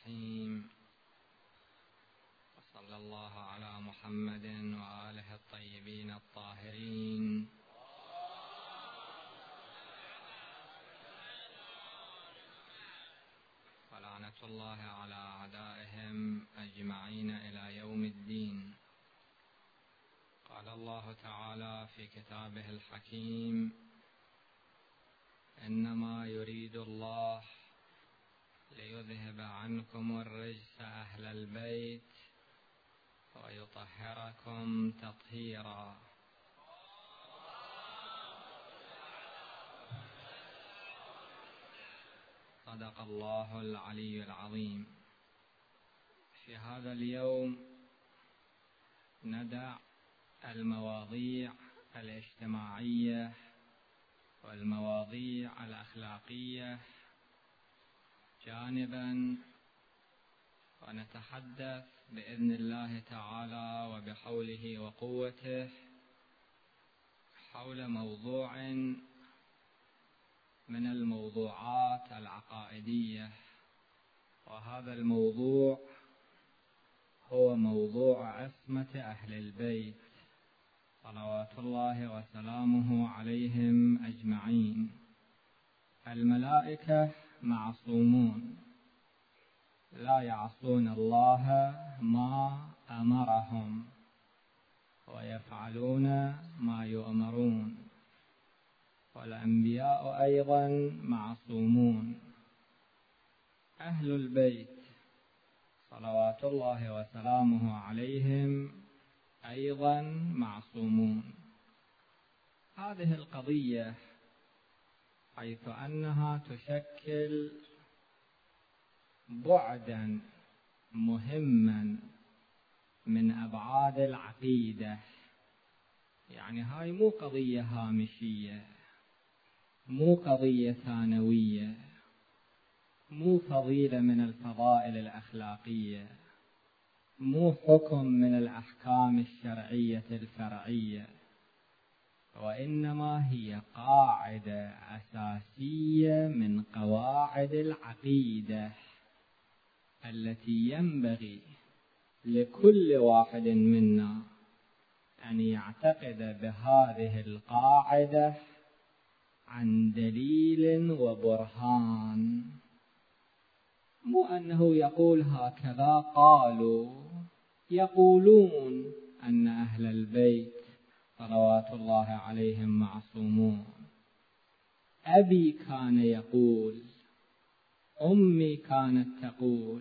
الرحيم. وصلى الله على محمد وآله الطيبين الطاهرين. ولعنة الله على أعدائهم أجمعين إلى يوم الدين. قال الله تعالى في كتابه الحكيم: إنما يريد الله ليذهب عنكم الرجس أهل البيت ويطهركم تطهيرا. صدق الله العلي العظيم. في هذا اليوم ندع المواضيع الاجتماعية والمواضيع الأخلاقية جانبا، ونتحدث بإذن الله تعالى وبحوله وقوته حول موضوع من الموضوعات العقائدية، وهذا الموضوع هو موضوع عصمة أهل البيت صلوات الله وسلامه عليهم أجمعين. الملائكة معصومون لا يعصون الله ما أمرهم ويفعلون ما يؤمرون، والأنبياء أيضا معصومون. أهل البيت صلوات الله وسلامه عليهم أيضا معصومون. هذه القضية حيث أنها تشكل بعدا مهما من أبعاد العقيدة، يعني هاي مو قضية هامشية، مو قضية ثانوية، مو فضيلة من الفضائل الأخلاقية، مو حكم من الأحكام الشرعية الفرعية، وإنما هي قاعدة أساسية من قواعد العقيدة التي ينبغي لكل واحد منا أن يعتقد بهذه القاعدة عن دليل وبرهان، مو أنه يقول هكذا قالوا. يقولون أن أهل البيت صلوات الله عليهم معصومون. أبي كان يقول، أمي كانت تقول،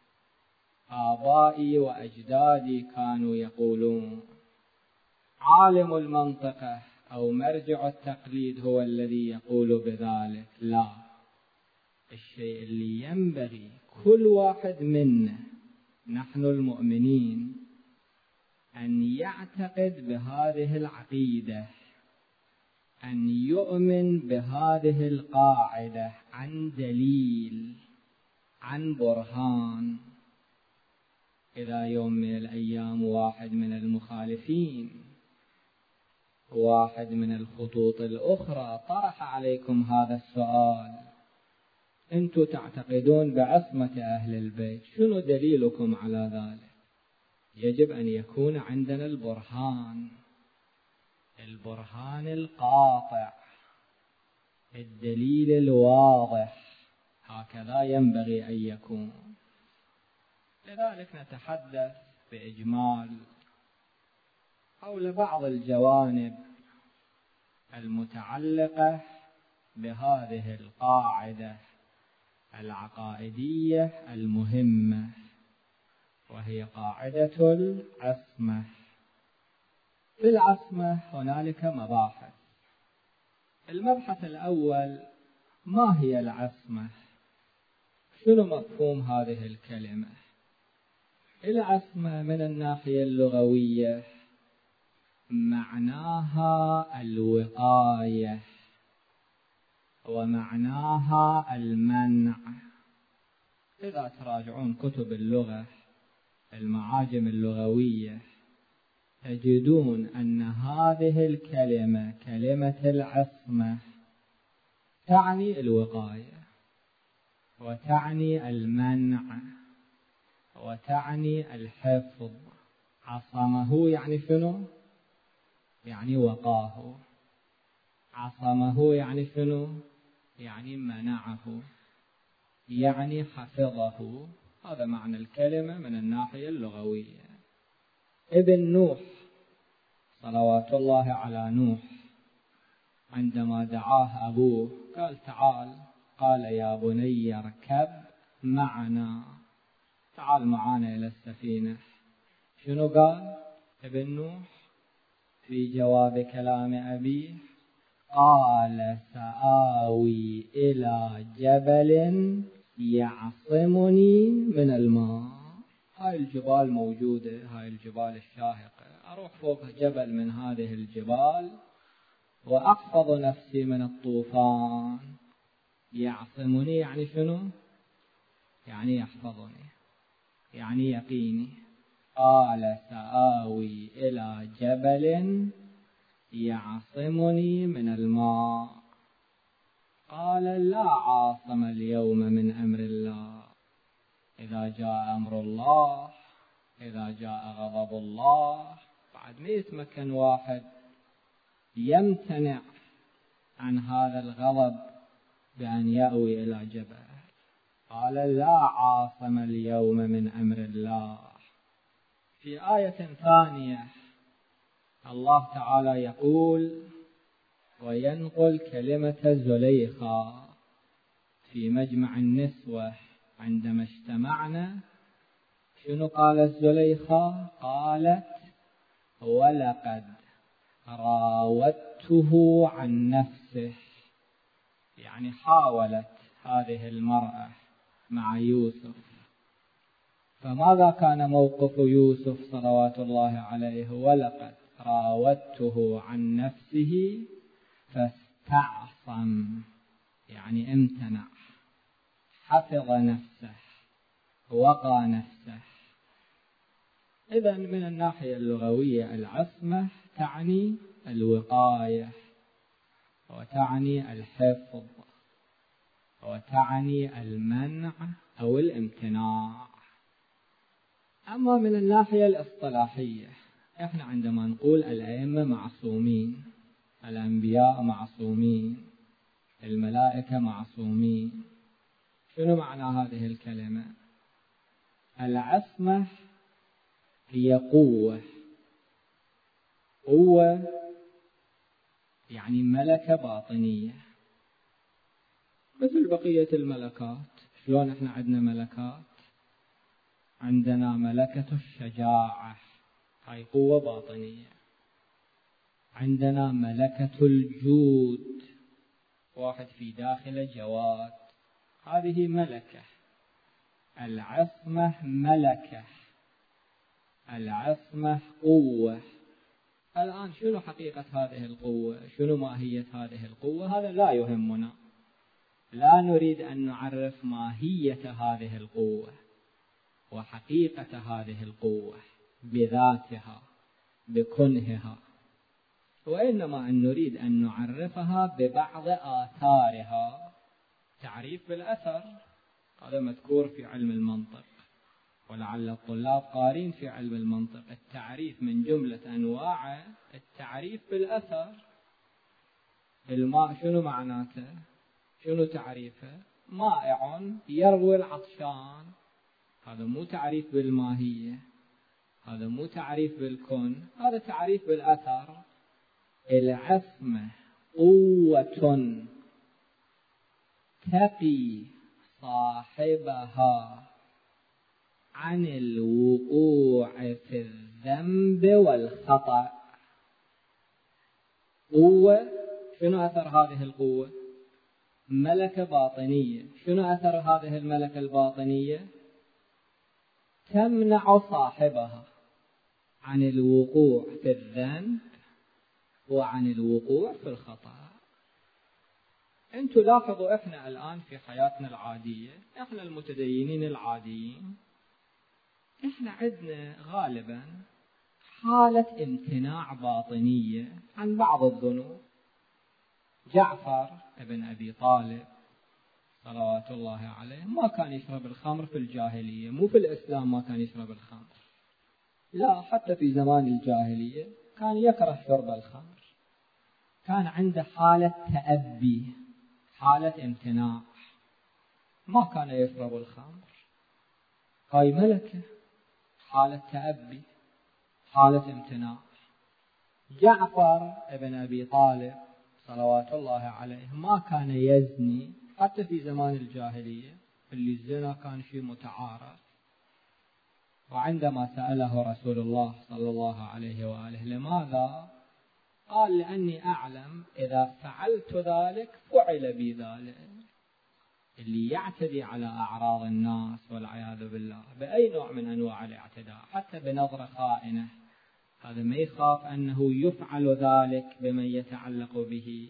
آبائي وأجدادي كانوا يقولون. عالم المنطقة أو مرجع التقليد هو الذي يقول بذلك. لا، الشيء اللي ينبغي كل واحد منا نحن المؤمنين أن يعتقد بهذه العقيدة، أن يؤمن بهذه القاعدة عن دليل، عن برهان. إذا يوم من الأيام واحد من المخالفين، واحد من الخطوط الأخرى طرح عليكم هذا السؤال: أنتم تعتقدون بعصمة أهل البيت، شنو دليلكم على ذلك؟ يجب أن يكون عندنا البرهان القاطع، الدليل الواضح، هكذا ينبغي أن يكون. لذلك نتحدث بإجمال حول بعض الجوانب المتعلقة بهذه القاعدة العقائدية المهمة، وهي قاعدة العصمة. في العصمة هنالك مباحث. المبحث الأول: ما هي العصمة؟ شنو مفهوم هذه الكلمة؟ العصمة من الناحية اللغوية معناها الوقاية، ومعناها المنع. إذا تراجعون كتب اللغة، المعاجم اللغوية، تجدون أن هذه الكلمة، كلمة العصمة، تعني الوقاية وتعني المنع وتعني الحفظ. عصمه يعني شنو؟ يعني وقاه. عصمه يعني شنو؟ يعني منعه، يعني حفظه. هذا معنى الكلمة من الناحية اللغوية. ابن نوح صلوات الله على نوح عندما دعاه أبوه قال تعال، قال يا بني اركب معنا، تعال معنا إلى السفينة. شنو قال ابن نوح في جواب كلام أبيه؟ قال سآوي إلى جبل يعصمني من الماء. هاي الجبال موجودة، هاي الجبال الشاهقة، أروح فوق جبل من هذه الجبال وأحفظ نفسي من الطوفان. يعصمني يعني شنو؟ يعني يحفظني، يعني يقيني. قال سآوي إلى جبل يعصمني من الماء. قال لا عاصم اليوم من أمر الله، إذا جاء أمر الله، إذا جاء غضب الله، بعد ما يتمكن واحد يمتنع عن هذا الغضب بأن يأوي إلى جبل. قال لا عاصم اليوم من أمر الله. في آية ثانية الله تعالى يقول وينقل كلمة زليخا في مجمع النسوة عندما اجتمعنا. شنو قالت زليخا؟ قالت ولقد راودته عن نفسه، يعني حاولت هذه المرأة مع يوسف. فماذا كان موقف يوسف صلوات الله عليه؟ ولقد راودته عن نفسه فاستعصم، يعني امتنع، حفظ نفسه، وقى نفسه. إذن من الناحية اللغوية العصمة تعني الوقاية، وتعني الحفظ، وتعني المنع أو الامتناع. أما من الناحية الاصطلاحية، إحنا عندما نقول الأئمة معصومين، الأنبياء معصومين، الملائكة معصومين، شنو معنى هذه الكلمة؟ العصمة هي قوة يعني ملكة باطنية مثل بقية الملكات. شلون احنا عندنا ملكات؟ عندنا ملكة الشجاعة، هاي قوة باطنية. عندنا ملكة الجود، واحد في داخله جواد، هذه ملكة. العصمة ملكة، العصمة قوة. الآن شنو حقيقة هذه القوة؟ شنو ماهية هذه القوة؟ هذا لا يهمنا، لا نريد أن نعرف ماهية هذه القوة وحقيقة هذه القوة بذاتها بكنهها، وإنما أن نريد أن نعرفها ببعض آثارها. تعريف بالأثر هذا مذكور في علم المنطق، ولعل الطلاب قارين في علم المنطق. التعريف من جملة أنواع التعريف بالأثر. الماء شنو معناته؟ شنو تعريفه؟ مائع يروي العطشان. هذا مو تعريف بالماهية، هذا مو تعريف بالكون، هذا تعريف بالأثر. العصمة قوة تقي صاحبها عن الوقوع في الذنب والخطأ. قوة، شنو أثر هذه القوة؟ ملكة باطنية. شنو أثر هذه الملكة الباطنية؟ تمنع صاحبها عن الوقوع في الذنب وعن الوقوع في الخطأ. انتوا لاحظوا احنا الآن في حياتنا العادية، احنا المتدينين العاديين، احنا عندنا غالبا حالة امتناع باطنية عن بعض الذنوب. جعفر ابن أبي طالب صلوات الله عليه ما كان يشرب الخمر في الجاهلية، مو في الإسلام ما كان يشرب الخمر، لا، حتى في زمان الجاهلية كان يكره شرب الخمر، كان عنده حالة تأبي، حالة امتناع، ما كان يشرب الخمر. هاي ملكة، حالة تأبي، حالة امتناع. جعفر ابن أبي طالب صلوات الله عليه ما كان يزني حتى في زمان الجاهلية، اللي الزنا كان شيء متعارف. وعندما سأله رسول الله صلى الله عليه وآله لماذا؟ قال لأني أعلم إذا فعلت ذلك فعل بي ذلك. اللي يعتدي على أعراض الناس والعياذ بالله بأي نوع من أنواع الاعتداء، حتى بنظرة خائنة، هذا ما يخاف أنه يفعل ذلك بمن يتعلق به.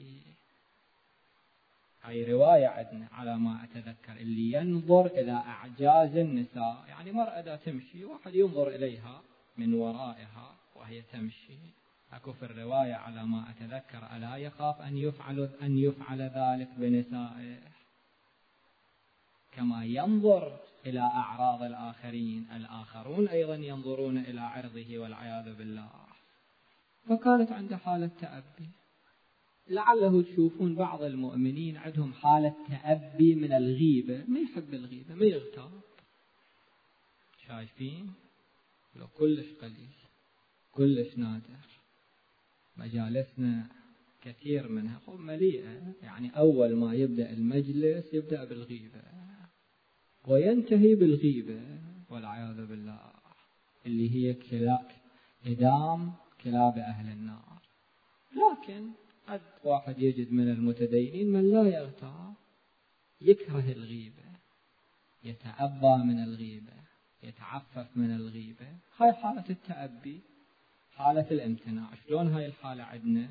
هاي رواية عندنا على ما أتذكر، اللي ينظر إلى أعجاز النساء، يعني مرأة تمشي واحد ينظر إليها من ورائها وهي تمشي، أكو في الرواية على ما أتذكر ألا يخاف أن يفعل ذلك بنسائه، كما ينظر إلى أعراض الآخرين، الآخرون أيضا ينظرون إلى عرضه والعياذ بالله. فكانت عنده حالة تأبي. لعله تشوفون بعض المؤمنين عندهم حالة تأبي من الغيبة، ما يحب الغيبة، ما يغتاب، شايفين؟ لو كلش قليل، كلش نادر. مجالسنا كثير منها مليئة، يعني أول ما يبدأ المجلس يبدأ بالغيبة وينتهي بالغيبة والعياذ بالله، اللي هي إدام كلاب أهل النار. لكن قد واحد يجد من المتدينين من لا يغتاب، يكره الغيبة، يتأبى من الغيبة، يتعفف من الغيبة. هاي حالة التأبي، حالة الامتناع. شلون هاي الحالة عندنا؟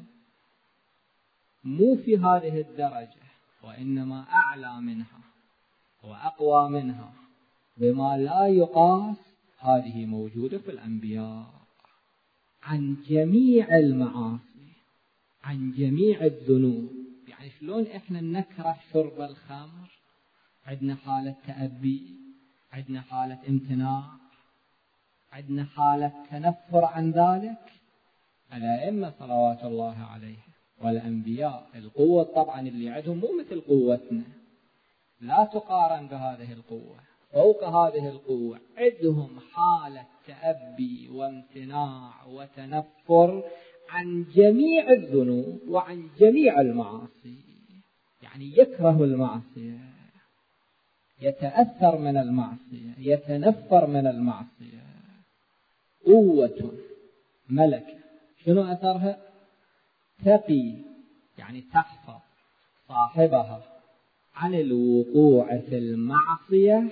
مو في هذه الدرجة، وإنما أعلى منها وأقوى منها بما لا يقاس. هذه موجودة في الأنبياء عن جميع المعاصي، عن جميع الذنوب. يعني شلون إحنا نكره شرب الخمر، عندنا حالة تأبي، عندنا حالة امتناع، عندنا حالة تنفر عن ذلك. الأئمة صلوات الله عليهم والأنبياء القوة طبعا اللي عندهم مو مثل قوتنا، لا تقارن بهذه القوة، فوق هذه القوة عندهم حالة تأبي وامتناع وتنفر عن جميع الذنوب وعن جميع المعاصي. يعني يكره المعصية، يتأثر من المعصية، يتنفر من المعصية. قوة ملكة، شنو أثرها؟ تقي، يعني تحفظ صاحبها عن الوقوع في المعصية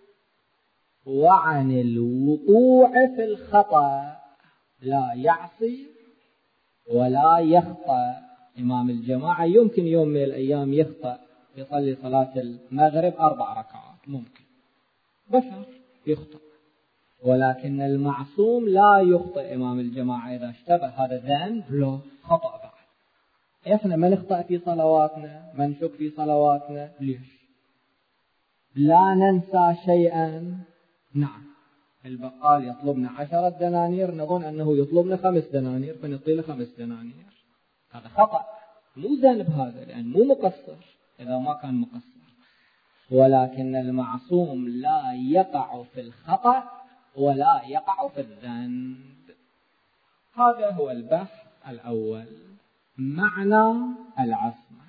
وعن الوقوع في الخطأ. لا يعصي ولا يخطأ. إمام الجماعة يمكن يوم من الأيام يخطأ، يصلي صلاة المغرب 4 ركعات، ممكن، بشر يخطأ، ولكن المعصوم لا يخطئ. إمام الجماعة إذا اشتبه هذا ذنب له خطأ بعد. إحنا ما نخطأ في صلواتنا، ما نشك في صلواتنا، ليش؟ لا ننسى شيئا. نعم، البقال يطلبنا 10 دنانير نظن أنه يطلبنا 5 دنانير فنعطي له 5 دنانير، هذا خطأ، مو ذنب هذا، لأن مو مقصر إذا ما كان مقصر. ولكن المعصوم لا يقع في الخطأ ولا يقع في الذنب. هذا هو البحث الأول، معنى العصمة.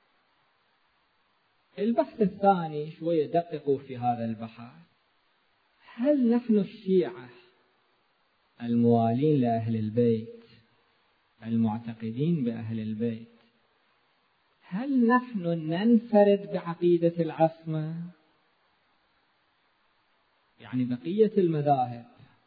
البحث الثاني شوية دققوا في هذا البحث. هل نحن الشيعة الموالين لأهل البيت المعتقدين بأهل البيت، هل نحن ننفرد بعقيدة العصمة؟ يعني بقية المذاهب،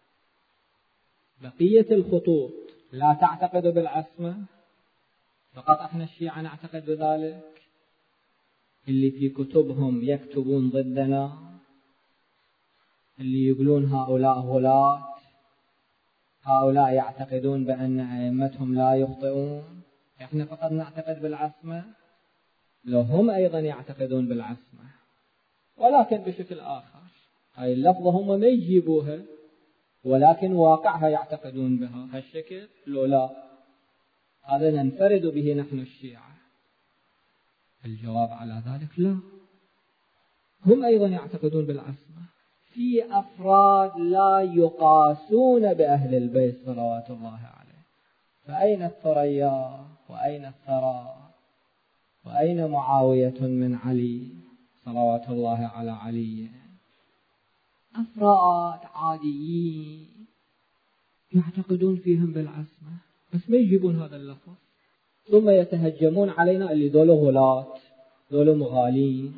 بقية الخطوط لا تعتقد بالعصمة، فقط احنا الشيعة نعتقد بذلك؟ اللي في كتبهم يكتبون ضدنا، اللي يقولون هؤلاء غلاة، هؤلاء يعتقدون بأن أئمتهم لا يخطئون، احنا فقط نعتقد بالعصمة؟ لو هم أيضا يعتقدون بالعصمة ولكن بشكل آخر. هاي اللفظة هم ما يجيبوها، ولكن واقعها يعتقدون بها. هالشكل لو لا، هذا ننفرد به نحن الشيعة. الجواب على ذلك لا، هم أيضا يعتقدون بالعصمة. في أفراد لا يقاسون بأهل البيت صلوات الله عليه. فأين الثريا وأين الثرى وأين معاوية من علي صلوات الله على علي؟ أفراد عاديين يعتقدون فيهم بالعصمة، بس ما يجيبون هذا اللفظ، ثم يتهجمون علينا اللي دول غلاة، دول مغالين،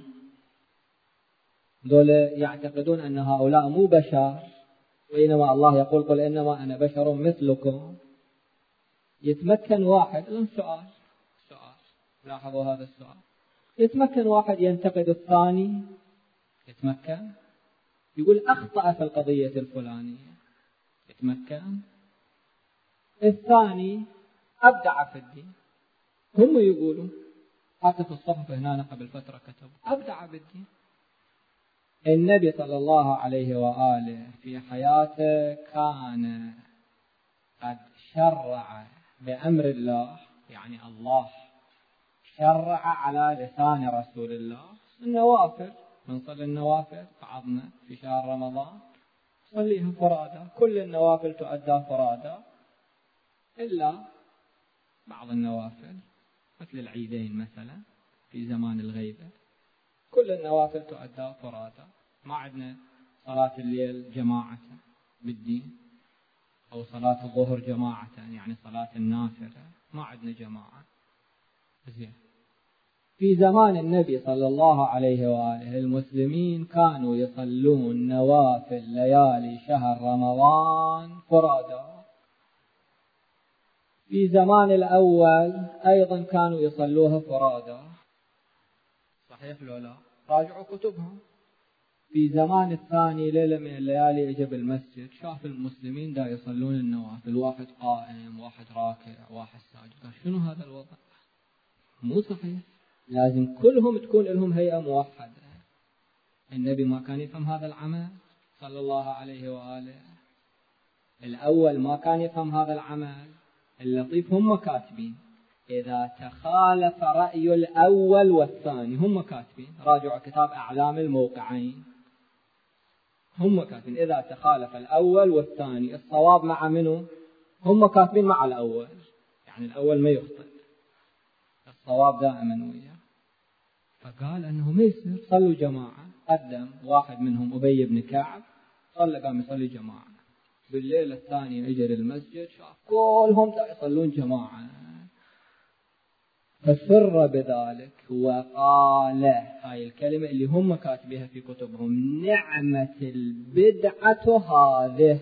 دول يعتقدون أن هؤلاء مو بشر، وإنما الله يقول قل إنما أنا بشر مثلكم. يتمكن واحد، سؤال لاحظوا هذا السؤال، يتمكن واحد ينتقد الثاني، يتمكن يقول أخطأ في القضية الفلانية، يتمكن. الثاني أبدع في الدين، هم يقولون حتى في الصحف هنا قبل فترة كتبوا أبدع بالدين. النبي صلى الله عليه وآله في حياته كان قد شرع بأمر الله، يعني الله شرع على لسان رسول الله النوافل. نصلي النوافل بعضنا في شهر رمضان صليها فرادى، كل النوافل تؤدى فرادى إلا بعض النوافل مثل العيدين مثلا في زمان الغيبة، كل النوافل تؤدى فرادى. ما عندنا صلاة الليل جماعة بالدين، أو صلاة الظهر جماعة، يعني صلاة النافلة ما عندنا جماعة. زين. في زمان النبي صلى الله عليه وآله المسلمين كانوا يصلون نوافل ليالي شهر رمضان فرادى. في زمان الأول أيضا كانوا يصلوها فرادى، صحيح لو لا؟ راجعوا كتبهم. في زمان الثاني ليلة من الليالي اجى بالمسجد شاف المسلمين دا يصلون النوافل، واحد قائم واحد راكع واحد ساجد، قال شنو هذا الوضع؟ مو صحيح، لازم كلهم تكون لهم هيئة موحدة. النبي ما كان يفهم هذا العمل صلى الله عليه وآله. الأول ما كان يفهم هذا العمل. اللطيف هم كاتبين إذا تخالف رأي الأول والثاني، هم كاتبين، راجعوا كتاب أعلام الموقعين، هم كاتبين إذا تخالف الأول والثاني الصواب مع منه، هم كاتبين مع الأول، يعني الأول ما يخطئ، الصواب دائما وياه. فقال أنه ما يصير، صلوا جماعة. قدم واحد منهم أبي بن كعب، صلى قام يصلي جماعة. بالليل الثاني اجى للمسجد شاف كلهم يصلون جماعة، فسر بذلك وقال هاي الكلمة اللي هم كاتبيها في كتبهم: نعمة البدعة هذه،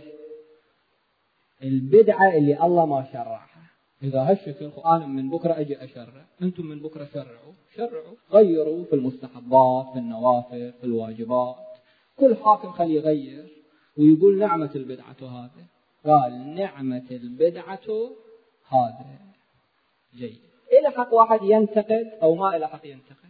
البدعة اللي الله ما شرعها. إذا هالشكل أنا من بكرة أجي أشرع، أنتم من بكرة شرعوا غيروا في المستحبات، في النوافل، في الواجبات، كل حاكم خليه يغير ويقول نعمة البدعة هذه. قال نعمة البدعة هذه. جيد. إلى حق واحد ينتقد أو ما إلى حق ينتقد؟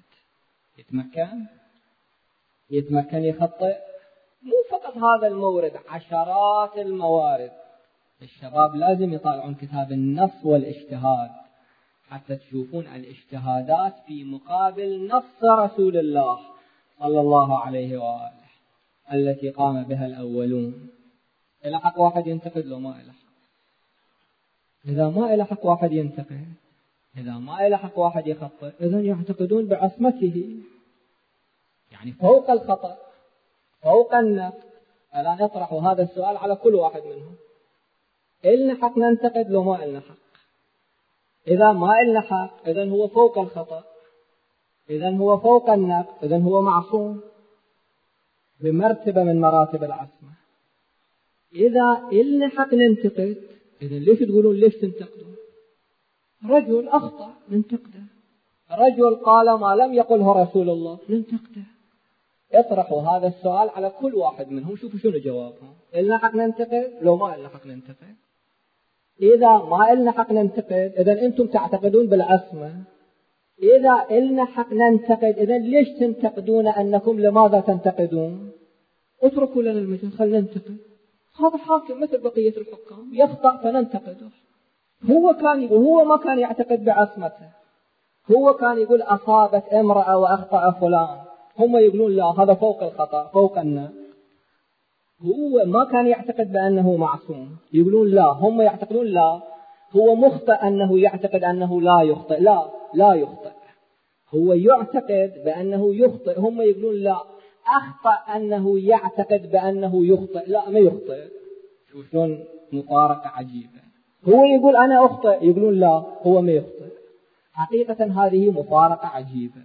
يتمكن يخطئ. مو فقط هذا المورد، عشرات الموارد. الشباب لازم يطالعون كتاب النص والاجتهاد حتى تشوفون الاجتهادات في مقابل نص رسول الله صلى الله عليه وآله التي قام بها الأولون. إلى حق واحد ينتقد لو ما إلى حق؟ إذا ما إلى حق واحد ينتقد، إذا ما إلى حق واحد يخطئ، إذن يعتقدون بعصمته، يعني فوق الخطأ فوق النقد. ألا نطرح هذا السؤال على كل واحد منهم: إلنا حق ننتقد لو ما إلنا حق؟ إذا ما إلنا حق إذن هو فوق الخطأ، إذن هو فوق النقد، إذن هو معصوم بمرتبة من مراتب العصمة. إذا إلنا حق ننتقد، إذن ليش تقولون ليش تنتقدون؟ رجل أخطأ ننتقده، رجل قال ما لم يقله رسول الله ننتقده. اطرحوا هذا السؤال على كل واحد منهم، شوفوا شنو جوابهم: إلنا حق ننتقد لو ما إلنا حق ننتقد؟ إذا ما إلنا حق ننتقد إذن أنتم تعتقدون بالعصمة، إذا إلنا حق ننتقد، إذا ليش تنتقدون أنكم؟ لماذا تنتقدون؟ اتركوا لنا المجال، خلنا ننتقد. هذا حاكم مثل بقية الحكام، يخطأ فننتقده. هو كان يقول، هو ما كان يعتقد بعصمته، هو كان يقول أصابت امرأة وأخطأ فلان، هم يقولون لا هذا فوق الخطأ فوق الناس. هو ما كان يعتقد بأنه معصوم، يقولون لا، هم يعتقدون لا هو مخطئ، أنه يعتقد أنه لا يخطئ. لا يخطئ، هو يعتقد بأنه يخطئ، هم يقولون لا أخطأ أنه يعتقد بأنه يخطئ، لا ما يخطئ. شوفون مفارقة عجيبة، هو يقول أنا أخطئ، يقولون لا هو ما يخطئ. حقيقة هذه مفارقة عجيبة،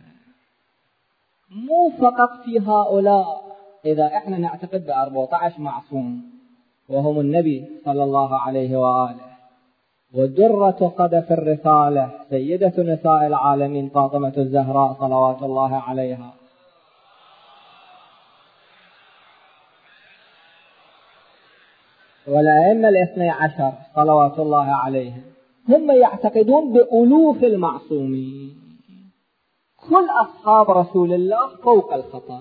مو فقط في هؤلاء. إذا إحنا نعتقد ب14 معصوم وهم النبي صلى الله عليه وآله والدرة قذف الرسالة سيدة نساء العالمين فاطمة الزهراء صلوات الله عليها، والأئمة 12 صلوات الله عليهم، هم يعتقدون بألوف المعصومين. كل أصحاب رسول الله فوق الخطأ،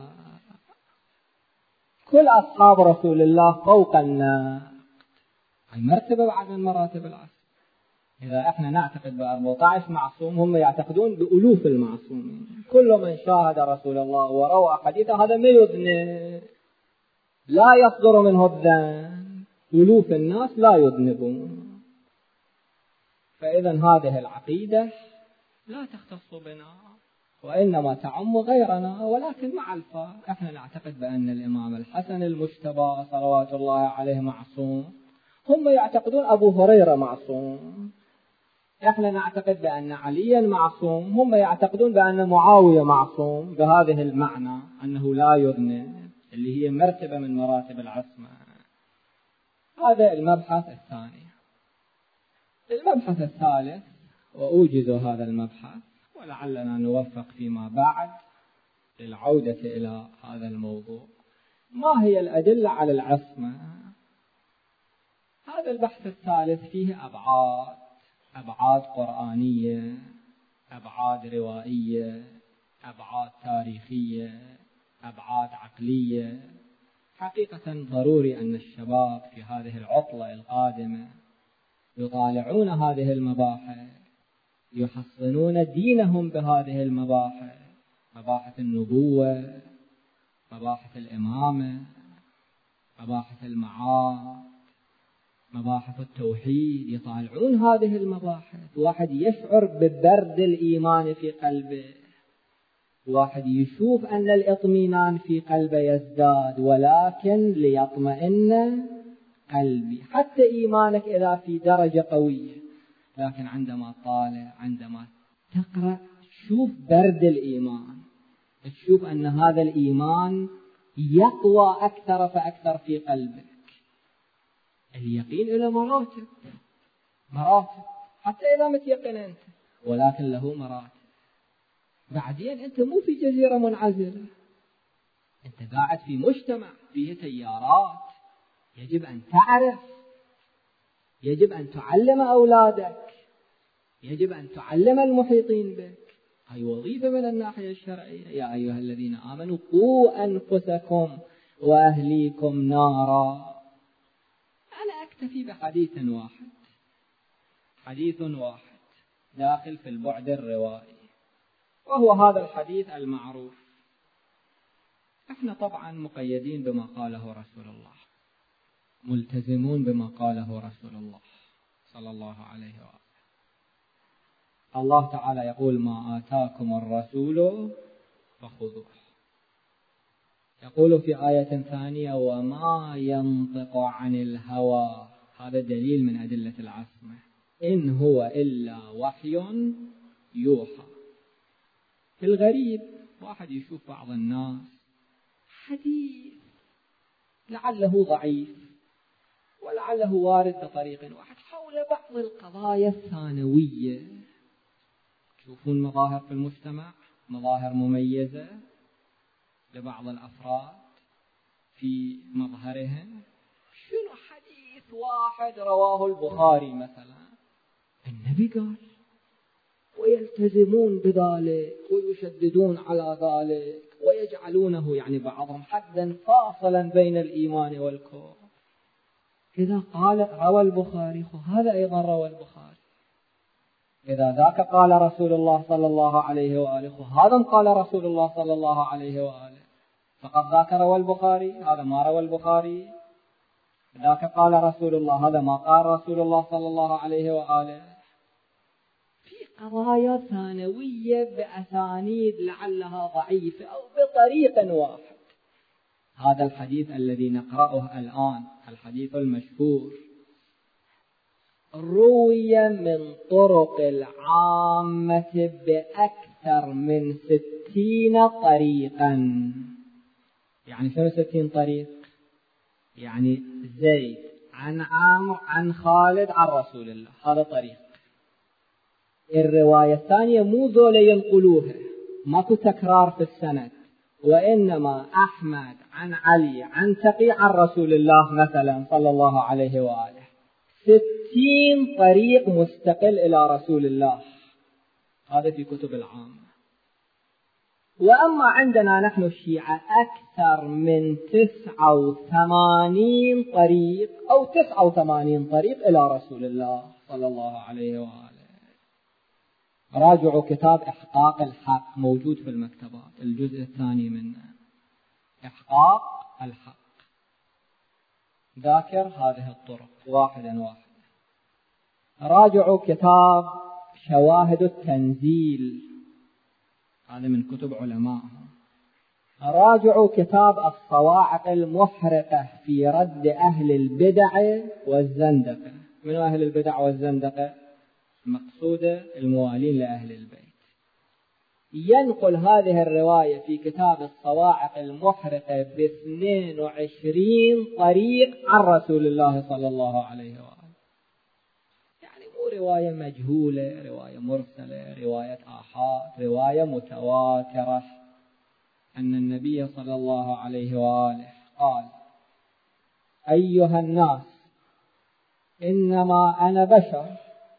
كل أصحاب رسول الله فوق النقد. هي مرتبة بعد من مراتب العصر. إذا إحنا نعتقد ب14 معصوم، هم يعتقدون بألوف المعصومين. كل من شاهد رسول الله وروى حديثه هذا ما يذنب، لا يصدر منه الذنب، ألوف الناس لا يذنبون. فإذا هذه العقيدة لا تختص بنا وإنما تعم غيرنا، ولكن مع الفرق. إحنا نعتقد بأن الإمام الحسن المجتبى صلوات الله عليه معصوم، هم يعتقدون أبو هريرة معصوم. إحنا نعتقد بأن عليا معصوم، هم يعتقدون بأن معاوية معصوم، بهذه المعنى أنه لا يذنب، اللي هي مرتبة من مراتب العصمة. هذا المبحث الثاني. المبحث الثالث، وأوجز هذا المبحث ولعلنا نوفق فيما بعد للعودة إلى هذا الموضوع، ما هي الأدلة على العصمة؟ هذا البحث الثالث فيه أبعاد قرآنية، أبعاد روائية، أبعاد تاريخية، أبعاد عقلية. حقيقة ضروري أن الشباب في هذه العطلة القادمة يطالعون هذه المباحث، يحصنون دينهم بهذه المباحث، مباحث النبوة، مباحث الإمامة، مباحث المعاد، مباحث التوحيد. يطالعون هذه المباحث، واحد يشعر ببرد الإيمان في قلبه، واحد يشوف أن الإطمئنان في قلبه يزداد، ولكن ليطمئن قلبي. حتى إيمانك إذا في درجة قوية، لكن عندما طالع، عندما تقرأ، تشوف برد الإيمان، تشوف أن هذا الإيمان يقوى أكثر فأكثر في قلبك. اليقين إلى مراتب، حتى إذا متيقن أنت، ولكن له مراتب. بعدين أنت مو في جزيرة منعزلة، أنت قاعد في مجتمع فيه تيارات، يجب أن تعرف، يجب أن تعلم أولادك، يجب أن تعلم المحيطين بك. هاي وظيفة من الناحية الشرعية. يا أيها الذين آمنوا قوا أنفسكم وأهليكم نارا. أنا أكتفي بحديث واحد، حديث واحد داخل في البعد الروائي، وهو هذا الحديث المعروف. احنا طبعا مقيدين بما قاله رسول الله، ملتزمون بما قاله رسول الله صلى الله عليه وآله. الله تعالى يقول ما آتاكم الرسول فخذوه. يقول في آية ثانية وما ينطق عن الهوى. هذا دليل من أدلة العصمة، إن هو إلا وحي يوحى. في الغريب واحد يشوف بعض الناس حديث لعله ضعيف ولعله وارد بطريق واحد حول بعض القضايا الثانوية. تشوفون مظاهر في المجتمع، مظاهر مميزة لبعض الأفراد في مظهرهم. شنو حديث واحد رواه البخاري مثلا، النبي قال، ويلتزمون بذلك ويشددون على ذلك ويجعلونه يعني بعضهم حدا فاصلا بين الإيمان والكفر. إذا قال روى البخاري هذا أيضا روى البخاري، إذا ذاك قال رسول الله صلى الله عليه وآله هذا قال رسول الله صلى الله عليه وآله، فقد ذاك روى البخاري هذا ما روى البخاري، ذاك قال رسول الله هذا ما قال رسول الله صلى الله عليه وآله. في قضايا ثانوية بأسانيد لعلها ضعيفة أو بطريق واحد. هذا الحديث الذي نقرأه الآن الحديث المشهور روي من طرق العامة بأكثر من 60 طريقا. يعني شنو 60 طريق؟ يعني زيد عن عمرو عن خالد عن رسول الله، هذا طريق. الرواية الثانية مو ذولا ينقلوها، ماكو تكرار في السند، وإنما أحمد عن علي عن تقي عن رسول الله مثلا صلى الله عليه وآله. 60 طريق مستقل إلى رسول الله، هذا في كتب العامة. وأما عندنا نحن الشيعة أكثر من 89 طريق أو 89 طريق إلى رسول الله صلى الله عليه وآله. راجعوا كتاب إحقاق الحق موجود في المكتبات، الجزء الثاني منه إحقاق الحق، ذاكر هذه الطرق واحدا واحدا. راجعوا كتاب شواهد التنزيل، هذا من كتب علمائهم. راجعوا كتاب الصواعق المحرقة في رد أهل البدع والزندقة. من أهل البدع والزندقة؟ مقصودة الموالين لأهل البيت. ينقل هذه الرواية في كتاب الصواعق المحرقة ب22 طريق عن رسول الله صلى الله عليه وآله. يعني مو رواية مجهولة، رواية مرسلة، رواية آحاد، رواية متواترة أن النبي صلى الله عليه وآله قال: أيها الناس إنما أنا بشر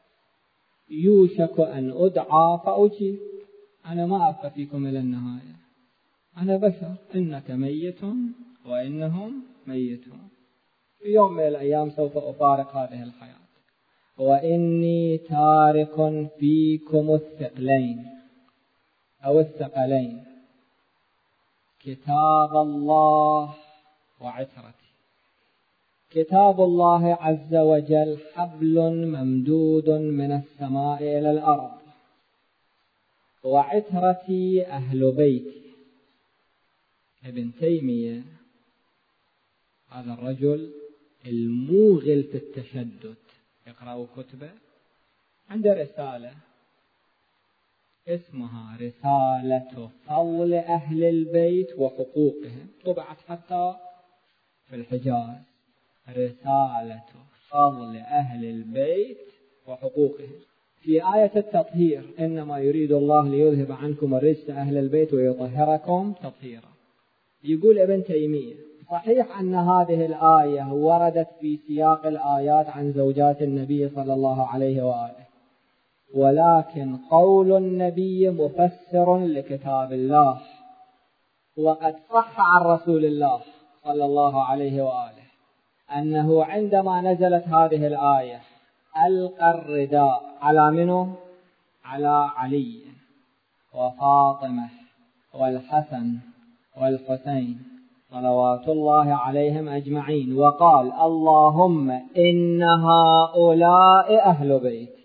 يوشك أن أدعى فأجيب. أنا ما أبقى فيكم إلى النهاية، أنا بشر، إنك ميت وإنهم ميتون، في يوم من الأيام سوف أفارق هذه الحياة، وإني تارك فيكم الثقلين أو الثقلين، كتاب الله وعترتي. كتاب الله عز وجل حبل ممدود من السماء إلى الأرض، وعترتي أهل بيتي. ابن تيمية هذا الرجل الموغل في التشدد، يقرأوا كتبه، عنده رسالة اسمها رسالة فضل أهل البيت وحقوقهم، طبعت حتى في الحجاز، رسالة فضل أهل البيت وحقوقهم. في آية التطهير: إنما يريد الله ليذهب عنكم الرجس أهل البيت ويطهركم تطهيرا. يقول ابن تيمية: صحيح أن هذه الآية وردت في سياق الآيات عن زوجات النبي صلى الله عليه وآله، ولكن قول النبي مفسر لكتاب الله، وقد صح عن رسول الله صلى الله عليه وآله أنه عندما نزلت هذه الآية ألقى الرداء على منه؟ على علي وفاطمة والحسن والحسين صلوات الله عليهم أجمعين، وقال: اللهم إن هؤلاء أهل بيتي.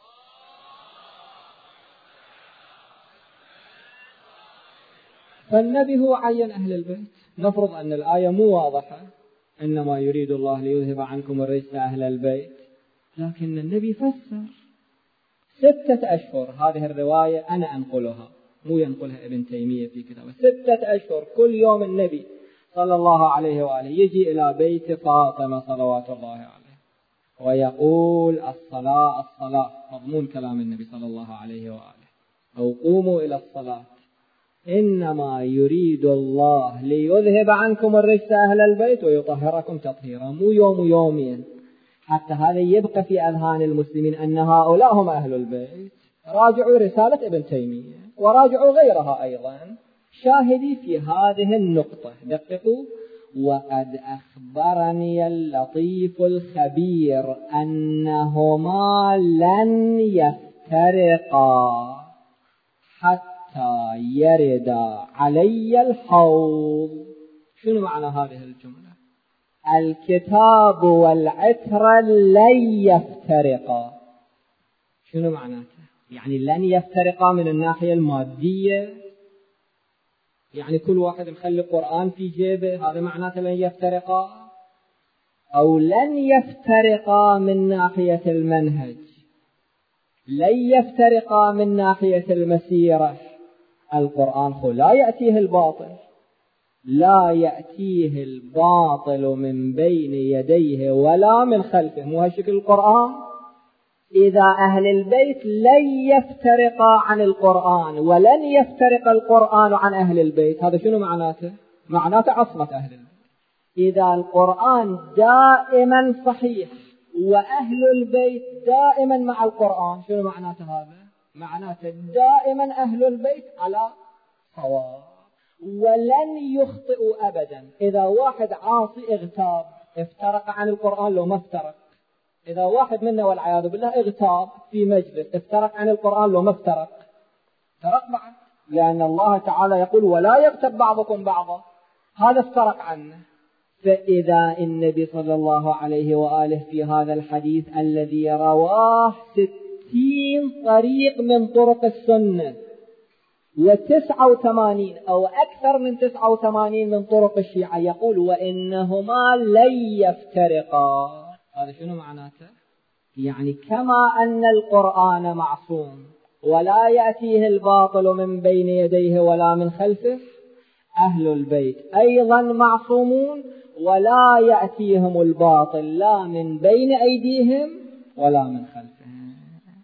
فالنبي هو عين أهل البيت. نفرض أن الآية مو واضحة، إنما يريد الله ليذهب عنكم الرجس أهل البيت، لكن النبي فسر 6 أشهر. هذه الرواية أنا أنقلها، مو ينقلها ابن تيمية في كتابه. 6 أشهر كل يوم النبي صلى الله عليه وآله يجي إلى بيت فاطمة صلوات الله عليه ويقول: الصلاة الصلاة، مضمون كلام النبي صلى الله عليه وآله، أو قوموا إلى الصلاة. إنما يريد الله ليذهب عنكم الرجس أهل البيت ويطهركم تطهيرا، مو يوم ويومين، حتى هذا يبقى في أذهان المسلمين أن هؤلاء هم أهل البيت. راجعوا رسالة ابن تيمية وراجعوا غيرها أيضا. شاهدي في هذه النقطة، دققوا: وقد أخبرني اللطيف الخبير أنهما لن يفترقا حتى يرد علي الحوض. شنو معنى هذه الجملة؟ الكتاب والعترة لن يفترقا. شنو معناته؟ يعني لن يفترقا من الناحية المادية، يعني كل واحد مخلي قرآن في جيبه، هذا معناته لن يفترقا، أو لن يفترقا من ناحية المنهج، لن يفترقا من ناحية المسيرة. القرآن لا يأتيه الباطل، لا يأتيه الباطل من بين يديه ولا من خلفه. مو هالشكل القرآن؟ إذا أهل البيت لن يفترقا عن القرآن ولن يفترق القرآن عن أهل البيت، هذا شنو معناته؟ معناته عصمة أهل البيت. إذا القرآن دائما صحيح وأهل البيت دائما مع القرآن، شنو معناته هذا؟ معناته دائما أهل البيت على صواب ولن يخطئوا أبدا. إذا واحد عاصي اغتاب، افترق عن القرآن لو ما افترق. إذا واحد منا والعياذ بالله اغتاب في مجلس، افترق عن القرآن لو ما افترق، افترق بعد، لأن الله تعالى يقول ولا يغتب بعضكم بعضا، هذا افترق عنه. فإذا النبي صلى الله عليه وآله في هذا الحديث الذي رواه 60 طريق من طرق السنة و89 أو أكثر من 89 من طرق الشيعة، يقول وإنهما لن يفترقا. هذا شنو معناته؟ يعني كما أن القرآن معصوم ولا يأتيه الباطل من بين يديه ولا من خلفه، أهل البيت أيضا معصومون ولا يأتيهم الباطل لا من بين أيديهم ولا من خلفهم.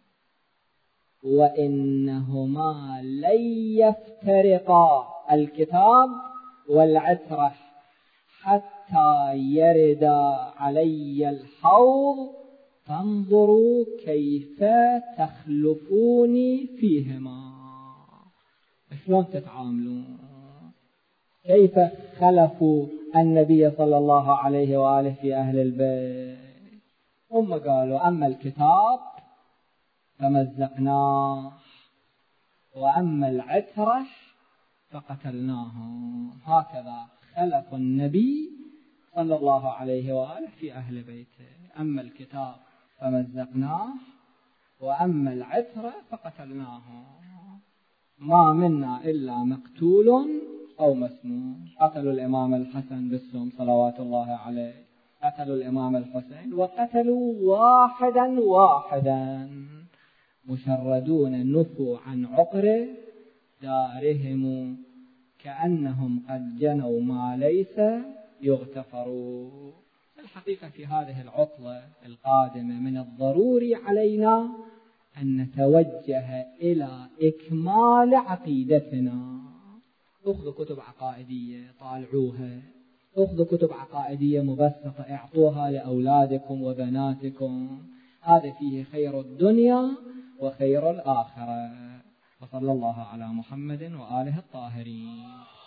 وإنهما لن يفترقا الكتاب والعترة حتى يرد علي الحوض فانظروا كيف تخلفوني فيهما. شلون تتعاملون؟ كيف خلفوا النبي صلى الله عليه وآله في أهل البيت؟ هم قالوا أما الكتاب فمزقناه وأما العترة فقتلناهم. هكذا خلف النبي صلى الله عليه وآله في أهل بيته. أما الكتاب فمزقناه وأما العترة فقتلناهم. ما منا إلا مقتول أو مسموم. قتلوا الإمام الحسن بالسم صلوات الله عليه، قتلوا الإمام الحسين، وقتلوا واحدا واحدا، مشردون نفوا عن عقر دارهم كأنهم قد جنوا ما ليس يغتفروا. الحقيقة في هذه العطلة القادمة من الضروري علينا أن نتوجه إلى إكمال عقيدتنا. أخذوا كتب عقائدية طالعوها، أخذوا كتب عقائدية مبسطة اعطوها لأولادكم وبناتكم، هذا فيه خير الدنيا وخير الآخرة. وصلى الله على محمد وآله الطاهرين.